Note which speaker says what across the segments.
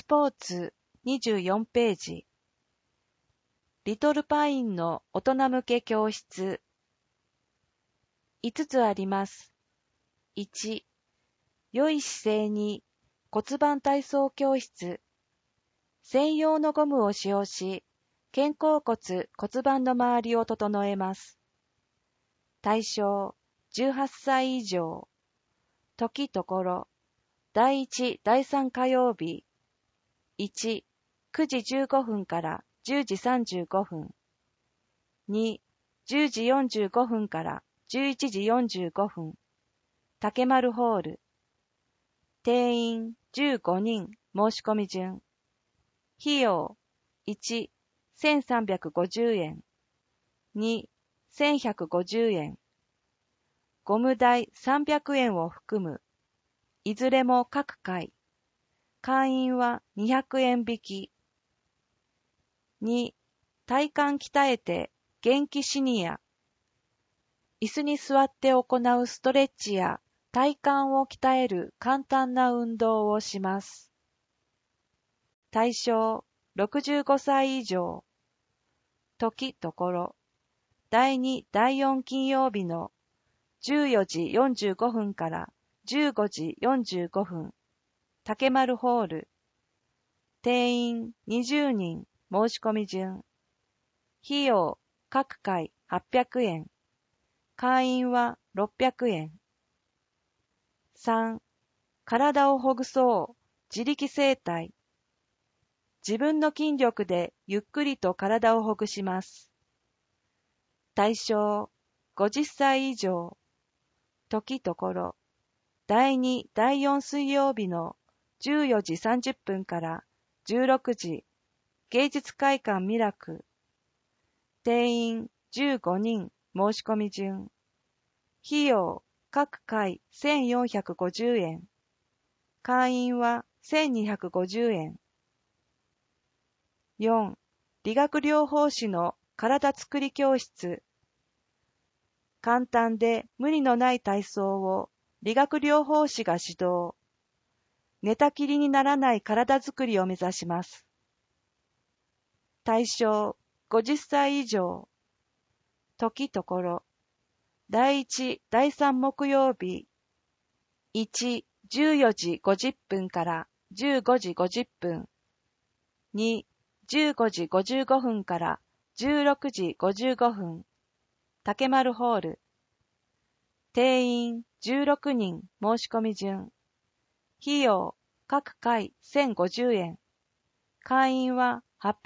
Speaker 1: ポーツ24ページ。リトルパインの大人向け教室。5つあります。1、良い姿勢に骨盤体操教室。専用のゴムを使用し、肩甲骨・骨盤の周りを整えます。対象、18歳以上。時ところ、第1、第3火曜日。1、9時15分から10時35分。2、10時45分から11時45分。竹丸ホール。定員15人申し込み順。費用1、1350円。2、1150円。ゴム代300円を含む。いずれも各回。会員は200円引き。2、体幹鍛えて元気シニア。椅子に座って行うストレッチや体幹を鍛える簡単な運動をします。対象、65歳以上。時ところ、第2、第4金曜日の14時45分から15時45分。竹丸ホール。定員20人申し込み順。費用、各回800円。会員は600円。3、体をほぐそう。自力整体。自分の筋力でゆっくりと体をほぐします。対象、50歳以上。時ところ、第2、第4水曜日の14時30分から16時。芸術会館ミラク。定員15人申し込み順。費用、各回1450円。会員は1250円。4、理学療法士の体づくり教室。簡単で無理のない体操を理学療法士が指導。寝たきりにならない体づくりを目指します。対象、50歳以上。時ところ、第1、第3木曜日。1、14時50分から15時50分。2、15時55分から16時55分。竹丸ホール。定員16人申し込み順。費用、各回1050円。会員は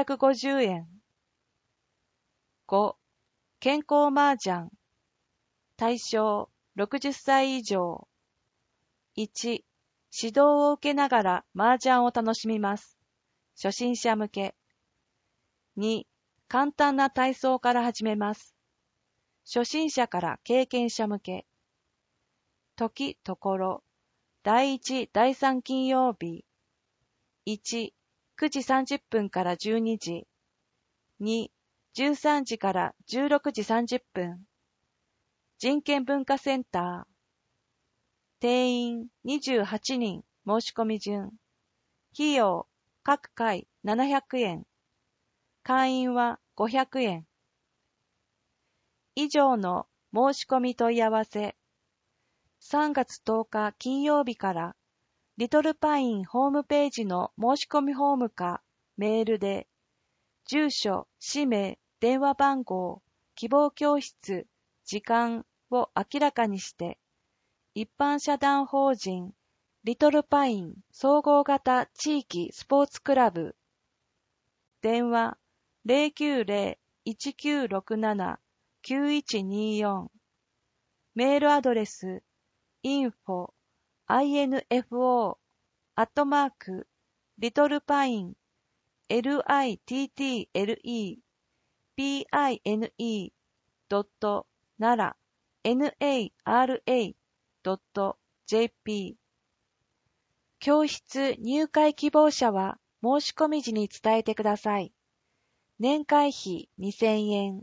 Speaker 1: 850円。5、健康麻雀。対象、60歳以上。1、指導を受けながら麻雀を楽しみます。初心者向け。2、簡単な体操から始めます。初心者から経験者向け。時ところ、第1、第3金曜日。1、9時30分から12時。2、13時から16時30分。人権文化センター。定員28人申し込み順。費用、各回700円。会員は500円。以上の申し込み問い合わせ。3月10日金曜日からリトルパインホームページの申し込みフォームかメールで住所、氏名、電話番号、希望教室、時間を明らかにして一般社団法人リトルパイン総合型地域スポーツクラブ電話 090-1967-9124 メールアドレス info@littlepine little.nara.jp 教室入会希望者は申し込み時に伝えてください。年会費2000円。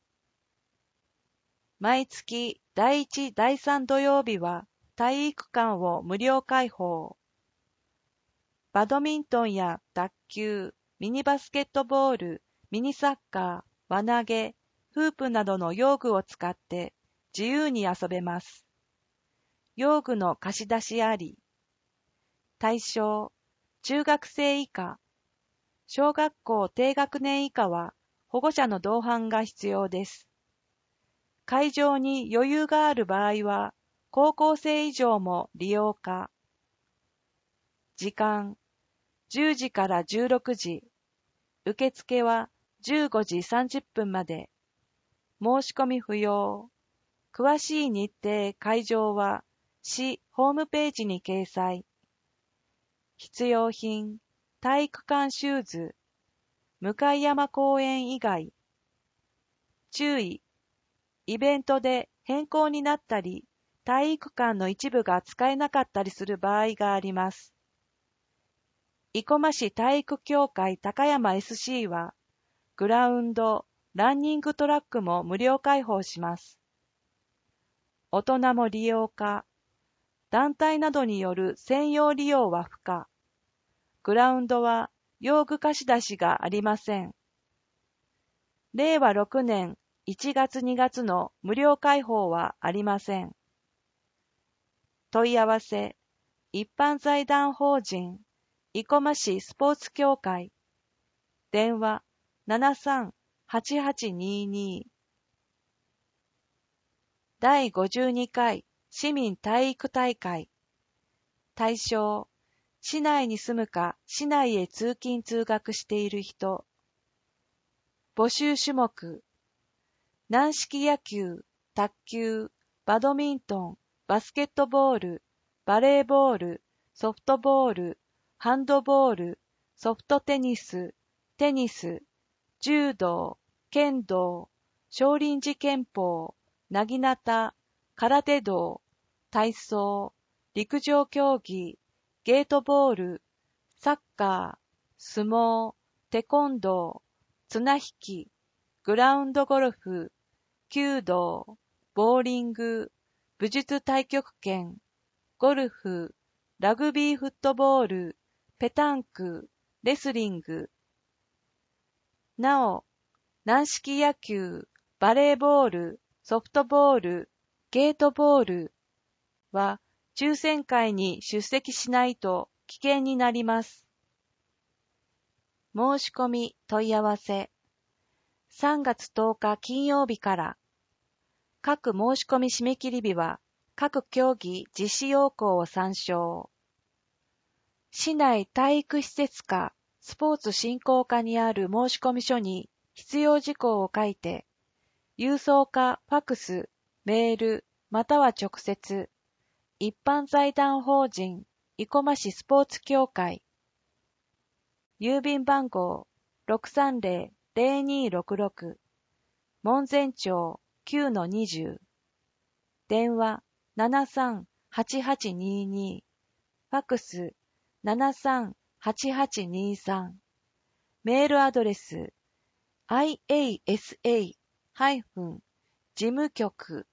Speaker 1: 毎月第1、第3土曜日は体育館を無料開放。 バドミントンや卓球、ミニバスケットボール、ミニサッカー、輪投げ、フープなどの用具を使って自由に遊べます。用具の貸し出しあり。対象、中学生以下。小学校低学年以下は保護者の同伴が必要です。会場に余裕がある場合は、高校生以上も利用可。時間、10時から16時。受付は15時30分まで。申し込み不要。詳しい日程、会場は市ホームページに掲載。必要品、体育館シューズ、向山公園以外。注意、イベントで変更になったり、体育館の一部が使えなかったりする場合があります。生駒市体育協会高山 SC は、グラウンド、ランニングトラックも無料開放します。大人も利用可。団体などによる専用利用は不可。グラウンドは用具貸し出しがありません。令和6年1月2月の無料開放はありません。問い合わせ、一般財団法人、生駒市スポーツ協会。電話、73-8822。第52回市民体育大会。対象、市内に住むか市内へ通勤通学している人。募集種目、軟式野球、卓球、バドミントン、バスケットボール、バレーボール、ソフトボール、ハンドボール、ソフトテニス、テニス、柔道、剣道、少林寺拳法、なぎなた、空手道、体操、陸上競技、ゲートボール、サッカー、相撲、テコンドー、綱引き、グラウンドゴルフ、弓道、ボーリング、武術太極拳、ゴルフ、ラグビーフットボール、ペタンク、レスリング。なお、軟式野球、バレーボール、ソフトボール、ゲートボールは抽選会に出席しないと危険になります。申し込み問い合わせ。3月10日金曜日から。各申し込み締め切り日は各競技実施要項を参照。市内体育施設課スポーツ振興課にある申込書に必要事項を書いて、郵送かファクス、メール、または直接、一般財団法人生駒市スポーツ協会、郵便番号 630-0266、門前町 9-20、電話 73-8822、ファクス 73-8823、メールアドレス iasa-事務局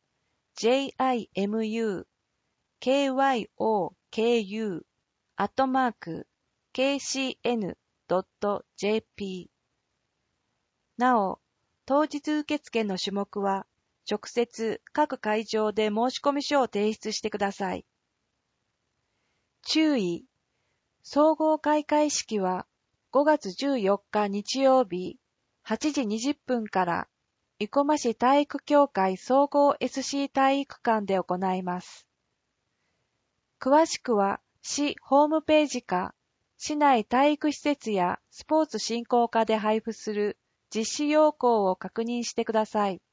Speaker 1: jimukyuku@kcn.jp。 なお、当日受付の種目は直接各会場で申込書を提出してください。注意、総合開会式は5月14日日曜日8時20分から生駒市体育協会総合 SC 体育館で行います。詳しくは市ホームページか市内体育施設やスポーツ振興課で配布する実施要項を確認してください。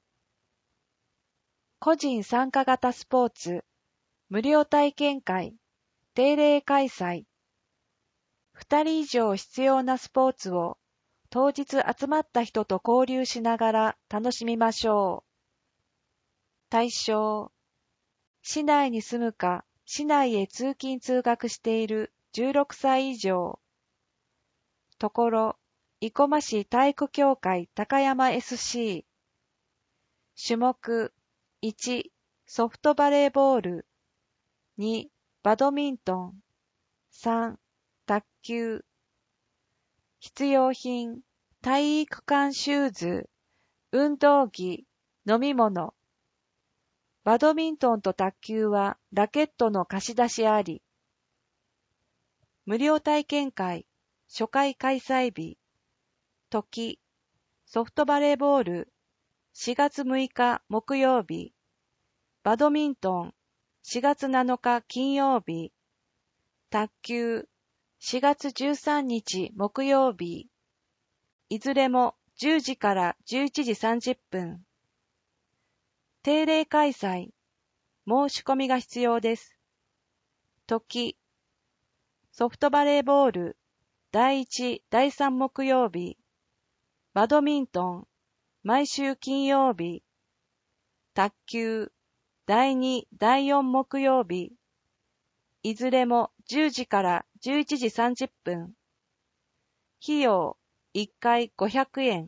Speaker 1: 個人参加型スポーツ無料体験会定例開催。2人以上必要なスポーツを当日集まった人と交流しながら楽しみましょう。対象、市内に住むか市内へ通勤通学している16歳以上。ところ、生駒市体育協会高山 SC。種目、1、ソフトバレーボール。2、バドミントン。3、 卓球。必要品、体育館シューズ、運動着、飲み物。バドミントンと卓球はラケットの貸し出しあり。無料体験会、初回開催日。時、ソフトバレーボール、4月6日木曜日。バドミントン、4月7日金曜日。卓球、4月13日木曜日。いずれも10時から11時30分。定例開催。申し込みが必要です。時、ソフトバレーボール、第1、第3木曜日。バドミントン、毎週金曜日。卓球、第2、第4木曜日。いずれも10時から11時30分。費用、1回500円。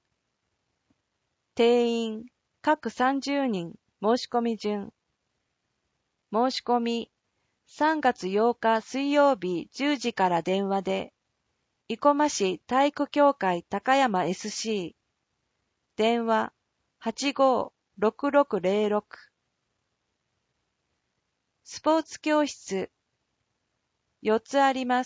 Speaker 1: 定員、各30人、申し込み順。申し込み、3月8日水曜日10時から電話で、生駒市体育協会高山 SC。電話、85-6606。スポーツ教室、4つあります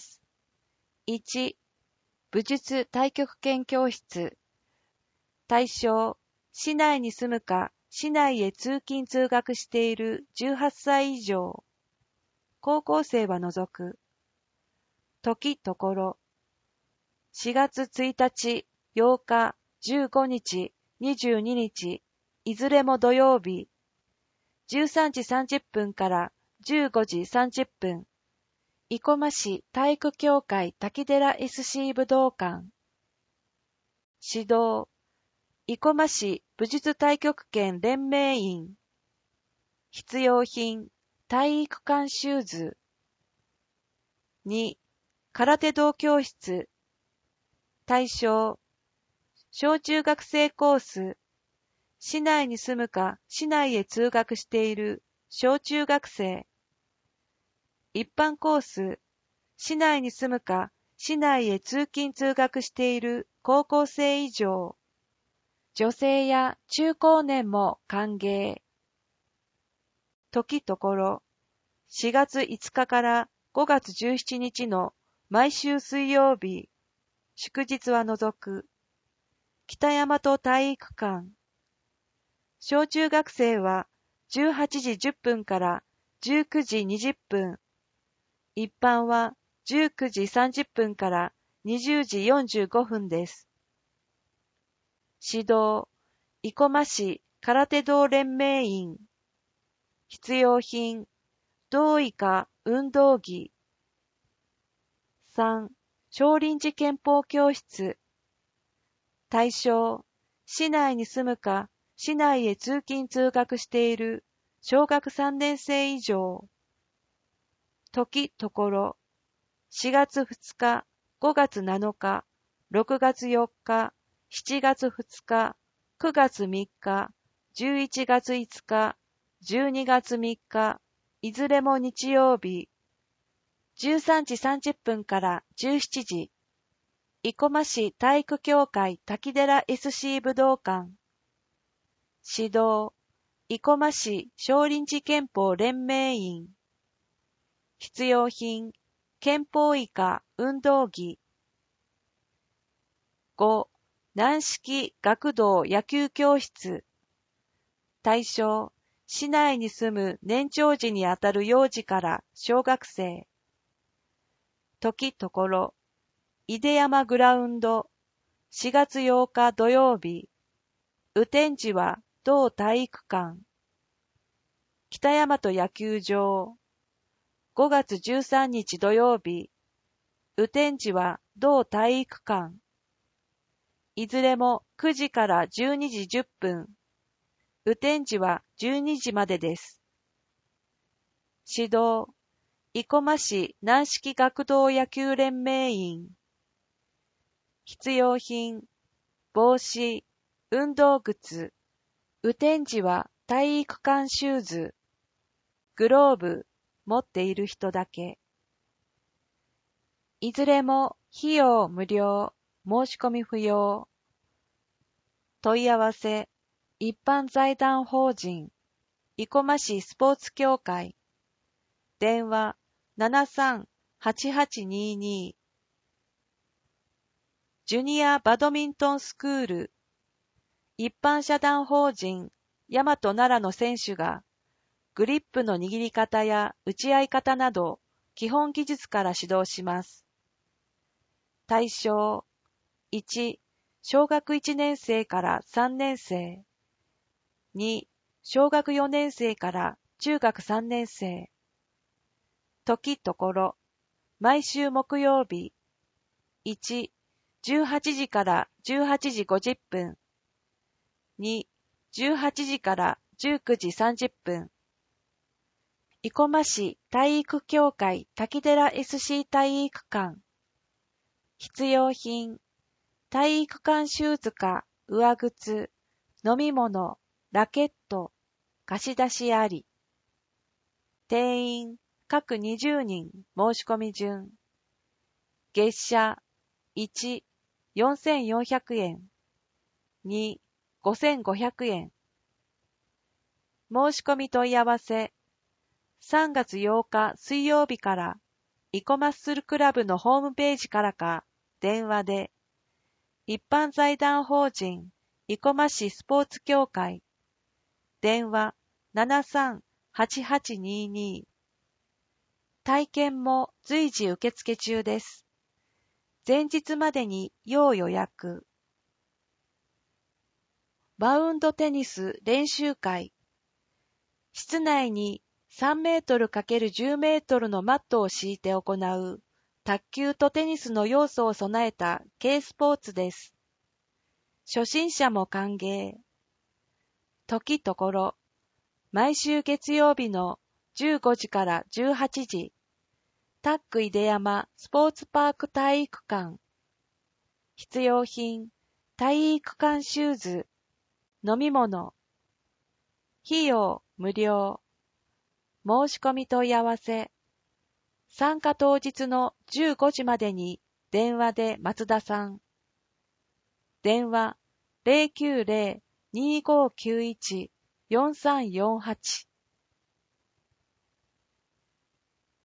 Speaker 1: 。1、武術太極拳教室。対象、市内に住むか、市内へ通勤通学している18歳以上。高校生は除く。時ところ。4月1日、8日、15日、22日、いずれも土曜日。13時30分から15時30分。生駒市体育協会滝寺 SC 武道館。指導、生駒市武術太極拳連盟員。必要品、体育館シューズ。2、空手道教室。対象、小中学生コース。市内に住むか市内へ通学している小中学生。一般コース。市内に住むか市内へ通勤通学している高校生以上。女性や中高年も歓迎。時ところ、4月5日から5月17日の毎週水曜日、祝日は除く。北大和体育館。小中学生は18時10分から19時20分。一般は19時30分から20時45分です。指導、生駒市空手道連盟員。必要品、同意か運動着。3、少林寺拳法教室。対象、市内に住むか市内へ通勤通学している小学3年生以上。時ところ、4月2日、5月7日、6月4日、7月2日、9月3日、11月5日、12月3日、いずれも日曜日。13時30分から17時。生駒市体育協会滝寺 SC 武道館。指導、生駒市少林寺拳法連盟員。必要品、拳法以下運動着。5、軟式学童野球教室。対象、市内に住む年長児にあたる幼児から小学生。時ところ、出山グラウンド、4月8日土曜日。雨天時は同体育館。北大和野球場、5月13日土曜日。雨天時は同体育館。いずれも9時から12時10分。雨天時は12時までです。指導、生駒市軟式学童野球連盟員。必要品、帽子、運動靴。雨天時は体育館シューズ。グローブ、持っている人だけ。 いずれも費用無料、申し込み不要。問い合わせ、一般財団法人、生駒市スポーツ協会。電話、73-8822。ジュニアバドミントンスクール。一般社団法人、大和奈良の選手が、グリップの握り方や打ち合い方など、基本技術から指導します。対象、1、小学1年生から3年生。2、小学4年生から中学3年生。時ところ、毎週木曜日。1、18時から18時50分。2、18時から19時30分。生駒市体育協会滝寺 SC 体育館。必要品、体育館シューズか上靴、飲み物、ラケット、貸し出しあり。定員、各20人、申し込み順。月謝、1、4400円。2、5500円。申し込み問い合わせ、3月8日水曜日から、生駒マッスルクラブのホームページからか、電話で、一般財団法人、生駒市スポーツ協会。電話、73-8822。体験も随時受付中です。前日までに要予約。バウンドテニス練習会。室内に3メートル ×10 メートルのマットを敷いて行う卓球とテニスの要素を備えた軽スポーツです。初心者も歓迎。時ところ、毎週月曜日の15時から18時、タック井出山スポーツパーク体育館。必要品、体育館シューズ、飲み物。費用無料。申し込み問い合わせ。参加当日の15時までに電話で松田さん。電話 090-2591-4348